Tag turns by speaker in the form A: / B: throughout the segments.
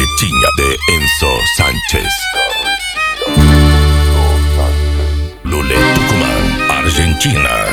A: Carretinha de Enzo Sánchez. Lule, Tucumán, Argentina.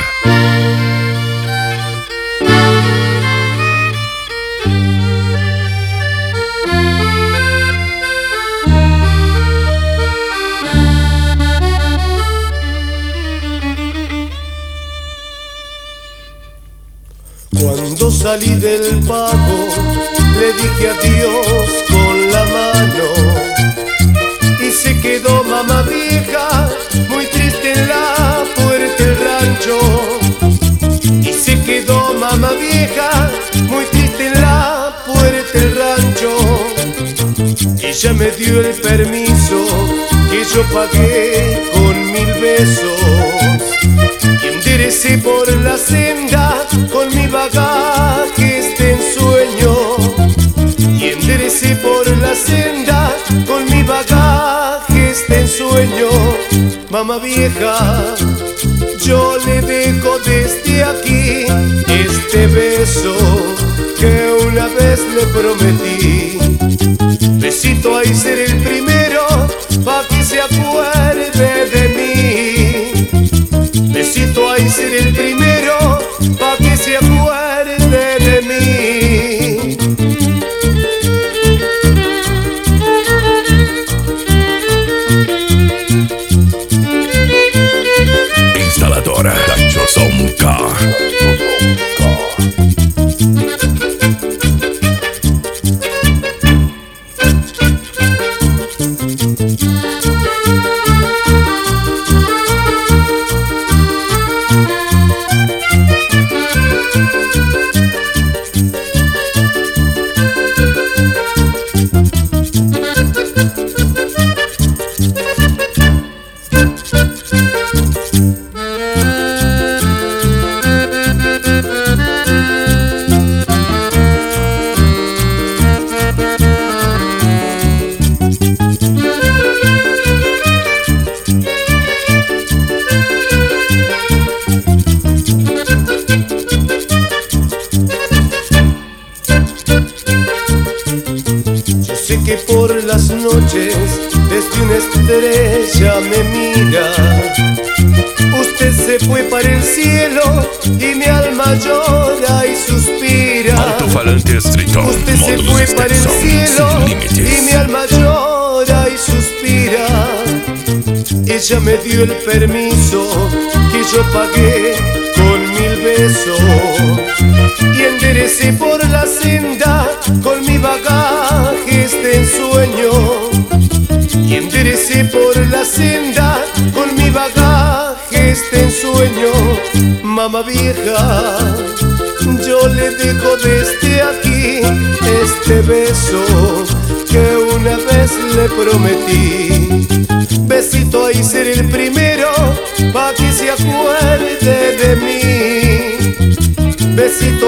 B: Cuando salí del pago, le dije adiós con la mano y se quedó mamá vieja muy triste en la puerta del rancho. Y se quedó mamá vieja muy triste en la puerta del rancho. Ella me dio el permiso que yo pagué con 1000 besos y enderecé por la senda con mi bagaje este ensueño. Y enderecé por la senda con mi bagaje este ensueño. Mamá vieja, yo le dejo desde aquí este beso que una vez le prometí. Besito ahí ser el primero pa' que se acuerde de mí. Besito ahí ser el primero pa' que se acuerde de mí.
A: Instaladora Dacho Zonka.
B: Que por las noches desde una estrella me mira. Usted se fue para el cielo y mi alma llora y suspira.
A: Alto-falante estricto.
B: Usted se fue para el cielo y mi alma llora y suspira. Ella me dio el permiso que yo pagué con 1000 besos y enderecé por la senda con mi bagaje este ensueño. Y enderecé por la senda con mi bagaje este ensueño. Mamá vieja, yo le dejo desde aquí este beso que una vez le prometí. Besito ahí ser el primero pa' que se acuerde de mí. Besito